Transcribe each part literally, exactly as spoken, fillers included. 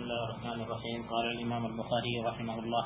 الله الرحمن الرحيم. قال الإمام البخاري رحمه الله: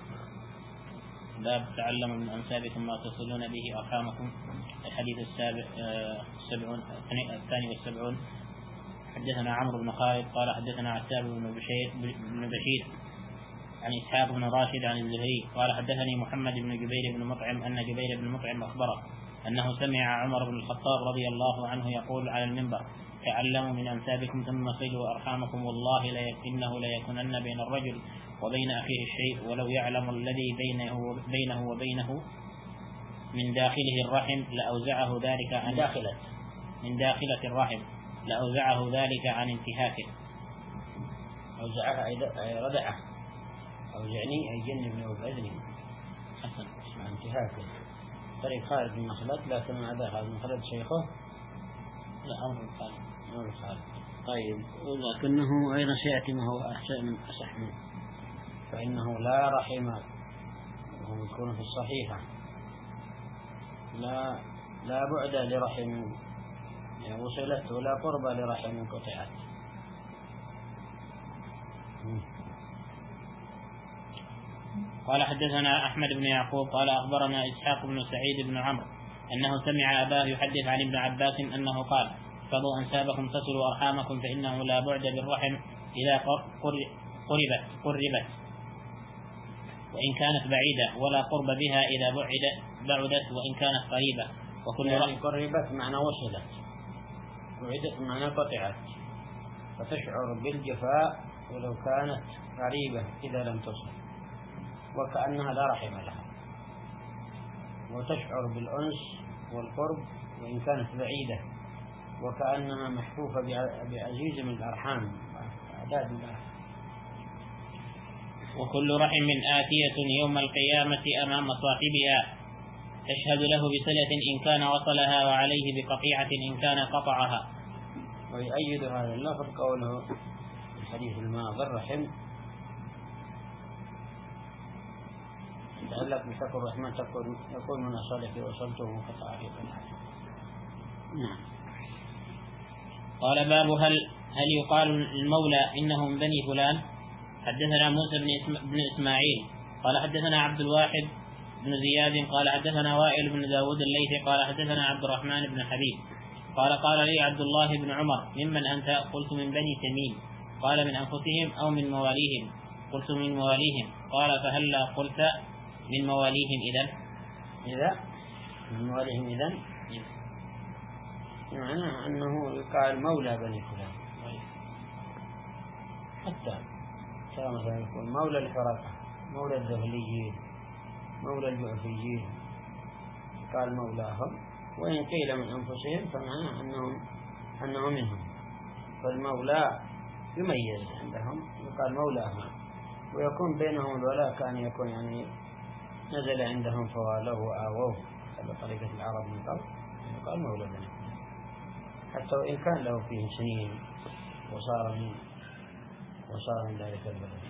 باب تعلموا من أنسابكم ما تصلون به أرحامكم. الحديث السابع السبعون الثاني والسبعون. حدثنا عمرو بن خالد قال حدثنا عتاب بن بشير بن بشير عن إسحاق بن راشد عن الزهري قال حدثني محمد بن جبير بن مطعم أن جبير بن مطعم أخبره أنه سمع عمر بن الخطاب رضي الله عنه يقول على المنبر: تعلموا من أنسابكم ثم صلوا أرحامكم، والله إنه ليكونن بين الرجل وبين أخيه الشيء، ولو يعلم الذي بينه بينه وبينه من داخله الرحم لأوزعه ذلك عن داخلة من داخلة الرحم لأوزعه ذلك عن انتهاكه. أوزعه أي ردعه، أوزعني أي جنبني وبأذني. حسن اسمع انتهاكه. طريق خالد بن مخلد، لكن مع ذا خالد بن مخلد شيخه لا عمرو بن خالد. عمرو خالد. طيب، ولكنه أيضا سيأتي ما هو أحسن من أصح منه، فإنه لا رحم، وهو يكون في الصحيحة لا لا بعد لرحم يعني وصلت، ولا قرب لرحم قطعت. قال حدثنا أحمد بن يعقوب قال أخبرنا إسحاق بن سعيد بن عمرو أنه سمع أباه يحدث عن ابن عباس أنه قال: احفظوا أنسابكم تصلوا أرحامكم، فإنه لا بعد بالرحم إذا قربت قربت وإن كانت بعيدة، ولا قرب بها إذا بعد بعدت وإن كانت قريبة. وكل يعني قربت معنى وصلت، بعدت معنى قطعت، فتشعر بالجفاء ولو كانت قريبة إذا لم تصل، وكأنها لا رحم لها، وتشعر بالأنس والقرب وإن كانت بعيدة، وكأنها محفوفة بعزيز من الأرحام أعداد الأرحام. وكل رحم آتية يوم القيامة أمام صاحبها تشهد له بصلة إن كان وصلها، وعليه بقطيعة إن كان قطعها. ويؤيد هذا اللفظ قوله في الحديث الماضي: الرحم يتعلق بشكر الرحمن تقول يقول من أصلك وصلته وقطع في الحديث. نعم. قال: باب هل هل يقال المولى إنه من بني فلان. حدثنا موسى بن, بن إسماعيل قال حدثنا عبد الواحد بن زياد قال حدثنا وائل بن داود الليثي قال حدثنا عبد الرحمن بن حبيب قال: قال لي عبد الله بن عمر: ممن أنت؟ قلت: من بني تميم. قال: من أنفسهم أو من مواليهم؟ قلت: من مواليهم. قال: فهلا قلت من مواليهم إذن؟ إذا من مواليهم إذن معنى أنه يقال مولى بني فلان، حتى كما مثلا يقول مولى الحرقة، مولى الذهليين، مولى الجعفيين، قال مولاهم. وإن قيل من أنفسهم فمعنى أنهم أنه منهم، فالمولى يميز عندهم يقال مولاهم، ويكون بينهم الولاء كان يكون يعني نزل عندهم فوالوه وآووه على طريقة العرب من قبل، يقال مولى بني فلان، حتى وإن كان له فيه سنين وصار من وصار من ذلك البلد.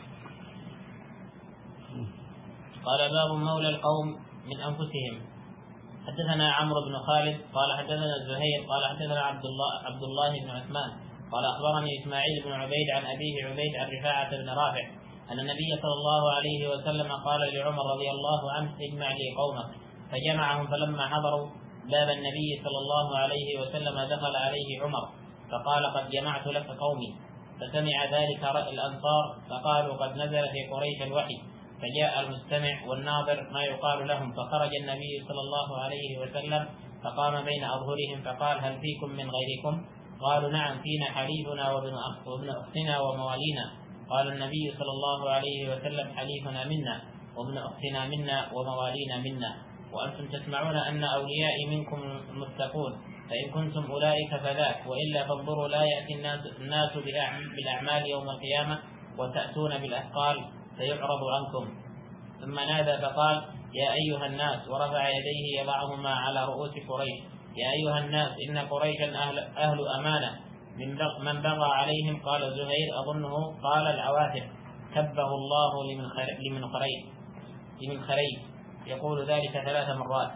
قال: باب مولى القوم من أنفسهم. حدثنا عمرو بن خالد قال حدثنا الزهير قال حدثنا عبد الله عبد الله بن عثمان قال أخبرني إسماعيل بن عبيد عن أبيه عبيد عن رفاعة بن رافع أن النبي صلى الله عليه وسلم قال لعمر رضي الله عنه: اجمع لي قومك. فجمعهم، فلما حضروا باب النبي صلى الله عليه وسلم دخل عليه عمر فقال: قد جمعت لك قومي. فسمع ذلك الأنصار فقالوا: قد نزل في قريش الوحي. فجاء المستمع والناظر ما يقال لهم، فخرج النبي صلى الله عليه وسلم فقام بين أظهرهم فقال: هل فيكم من غيركم؟ قالوا: نعم، فينا حليفنا وابن أختنا وموالينا. قال النبي صلى الله عليه وسلم: حليفنا منا وابن أختنا منا وموالينا منا، وأنتم تسمعون أن أوليائي منكم المتقون، فإن كنتم أولئك فذاك، وإلا فانظروا لا يأتي الناس بالأعمال يوم القيامة وتأتون بالأثقال فيعرض عنكم. ثم نادى فقال: يا أيها الناس، ورفع يديه يضعهما على رؤوس قريش: يا أيها الناس، إن قريشا أهل, أهل أمانة، من بغى عليهم. قال زهير: أظنه قال العواتق: كبه الله لمن خريج لمن خريج يقول ذلك ثلاث مرات.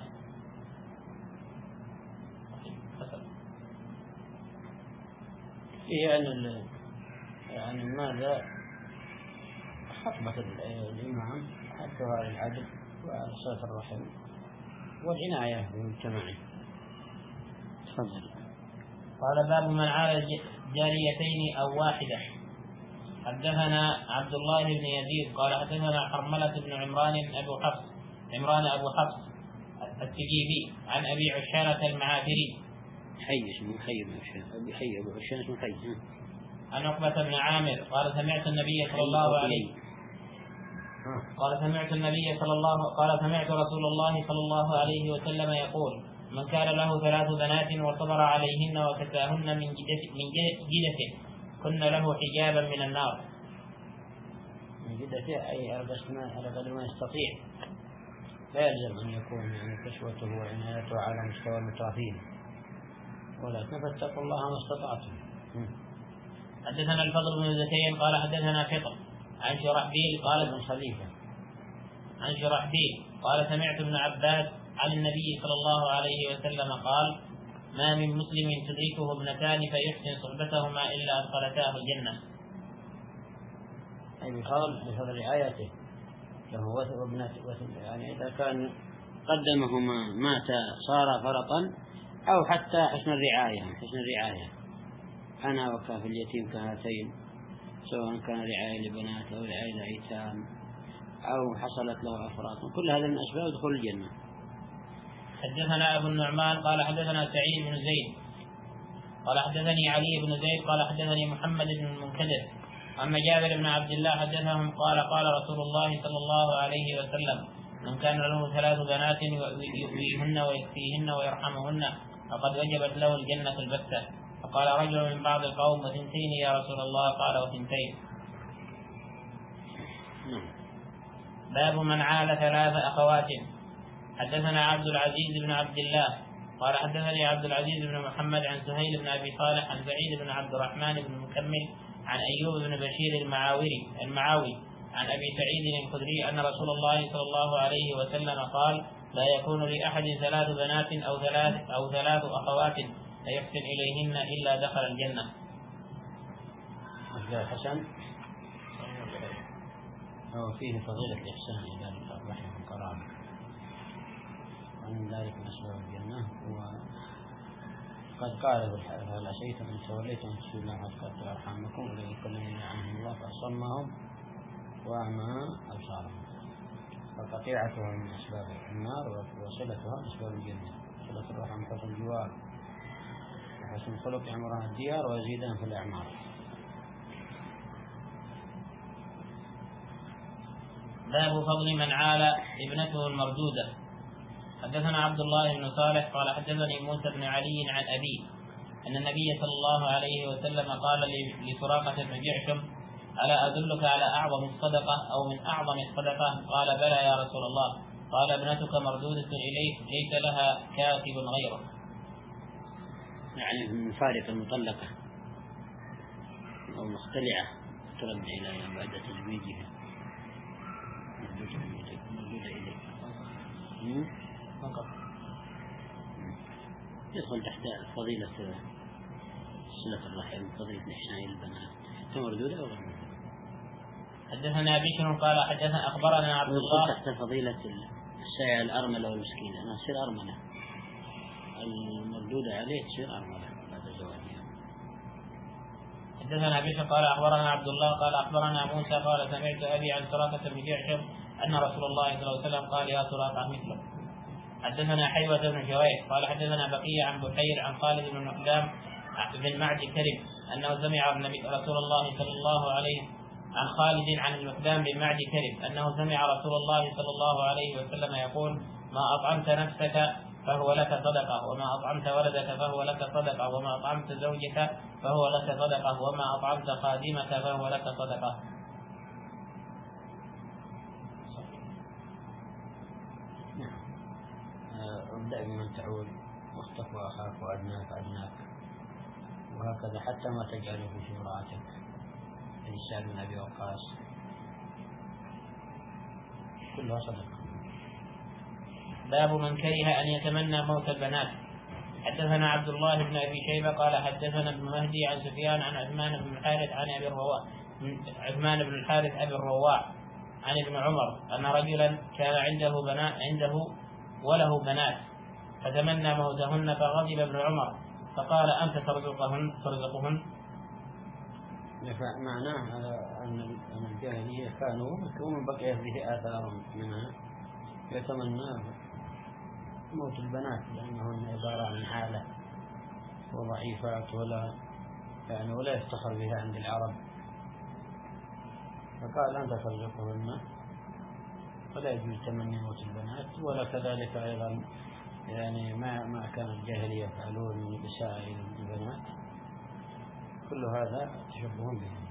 يعني يعني ماذا خطبة الإمام حتى على العدل وعلى صلة الرحم والعناية بالمجتمع. تفضل. قال باب من عال جاريتين أو واحدة. حدثنا عبد الله بن يزيد قال حدثنا حرملة بن عمران أبو حفص عمران أبو حفص التجيبي عن أبي عشانة المعافري حي اسمه حي بن عشانة أبي حي أبو عشانة اسمه حي عن عقبة بن عامر قال سمعت النبي صلى الله عليه قال سمعت النبي صلى الله قال سمعت رسول الله صلى الله عليه وسلم يقول: من كان له ثلاث بنات وصبر عليهن وكساهن من جدته كن له حجابا من النار. من جدته أي على قدر ما يستطيع، لا يلزم أن يكون يعني كسوته وعنايته على مستوى المترفين، ولكن فاتقوا الله ما استطعتم. حدثنا الفضل بن زكي قال حدثنا فطر عن شرحبيل قال ابن خليفة عن شرحبيل قال سمعت ابن عباس عن النبي صلى الله عليه وسلم قال: ما من مسلم تدركه ابنتان فيحسن صحبتهما إلا أدخلتاه الجنة. أي بفضل بفضل رعايته له وابنته، يعني إذا كان قدمهما مات صار فرطا، أو حتى حسن الرعاية حسن الرعاية أنا وكاف اليتيم كهاتين، سواء كان رعاية لبنات أو رعاية لأيتام أو حصلت له أفراط، كل هذا من أسباب دخول الجنة. حدثنا أبو النعمان قال حدثنا سعيد بن زيد قال حدثني علي بن زيد قال حدثني محمد بن المنكدر أما جابر بن عبد الله حدثهم قال قال رسول الله صلى الله عليه وسلم: من كان له ثلاث بنات يؤويهن ويكفيهن ويرحمهن فقد وجبت له الجنة البتة. فقال رجل من بعض القوم: وثنتين يا رسول الله؟ قال: وثنتين. باب من عال ثلاث أخوات. حدثنا عبد العزيز بن عبد الله قال حدثني عبد العزيز بن محمد عن سهيل بن أبي صالح عن سعيد بن عبد الرحمن بن مكمل عن أيوب بن بشير المعاوري المعاوي عن أبي سعيد الخدري أن رسول الله صلى الله عليه وسلم قال: لا يكون لأحد ثلاث بنات أو ثلاث أو ثلاث أخوات فيحسن إليهن إلا دخل الجنة. أخبر حسن أو فيه فضيلة الإحسان إلى الرحم والقرابة، ومن ذلك من أسباب الجنة. وقد قال هل عسيتم إن توليتم أن تسألوا الله قد قطع أرحامكم أولئك الذين يلعنهم الله فأصمهم وأعمى أبصارهم. فقطيعتها من أسباب النار وصلتها من أسباب الجنة. صلة الرحم حسن الجوار وحسن الخلق يعمرها الديار ويزيدان في الأعمار. باب فضل من عال ابنته المردودة. حدثنا عبد الله بن صالح قال حدثني موسى بن علي عن أبيه أن النبي صلى الله عليه وسلم قال لسراقة بن جعشم: ألا أدلك على أعظم الصدقة أو من أعظم الصدقة؟ قال: بلى يا رسول الله. قال: ابنتك مردودة إليك ليس لها كاتب غيرك. يعني من فارق المطلقة أو مختلعة ترد إليها بعد تزويجها مردودة إليك يدخل تحت فضيلة صلة الرحم، فضيلة إحسان البنات، مردودة أو غير مردودة. حدثنا بشر قال حدثنا أخبرنا عبد الله تحت فضيلة السائع الأرملة والمسكينة، أنا تصير أرملة، المردودة عليه تصير أرملة بعد زواجها. حدثنا بشر قال أخبرنا عبد الله قال أخبرنا موسى قال سمعت أبي عن سراقة بن جعشم أن رسول الله صلى الله عليه وسلم قال: يا سراقة مثله. حدثنا حيوة بن جويح قال حدثنا بقية عن بحير عن خالد بن مقدام بن معد كرب أنه سمع رسول الله صلى الله عليه عن خالد عن المقدام بن معد كرب أنه سمع رسول الله صلى الله عليه وسلم يقول: ما أطعمت نفسك فهو لك صدقة، وما أطعمت ولدك فهو لك صدقة، وما أطعمت زوجك فهو لك صدقة، وما أطعمت خادمك فهو لك صدقة. ابدأ بمن تعود واختك وأخاك وأدناك أدناك، وهكذا حتى ما تجعله في امرأتك. الإنسان من أبي وقاص كلها صدقة. باب من كره أن يتمنى موت البنات. حدثنا عبد الله بن أبي شيبة قال حدثنا ابن مهدي عن سفيان عن عثمان بن الحارث عن أبي الرواح عثمان بن الحارث أبي الرواع عن ابن عمر أن رجلا كان عنده بنات عنده وله بنات فتمنى موتهن فغضب ابن عمر فقال أنت ترزقهن ترزقهن معناه أن الجاهلية كانوا ومن بقيت به آثار منها يتمنى موت البنات لأنهن عبارة عن حالة وضعيفات ولا يعني ولا يفتخر بها عند العرب، فقال أنت ترزقهن ولا يجوز تمني موت البنات. ولا كذلك أيضا يعني ما ما كان الجاهلية يفعلون من بسائر البنات، كل هذا تشبه بهم.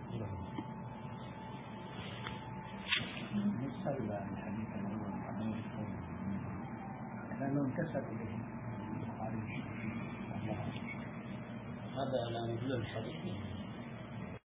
نسأل عن الحديث الأول عن القوم لأنه انتسب إليه البخاري. هذا لا مثل الحديث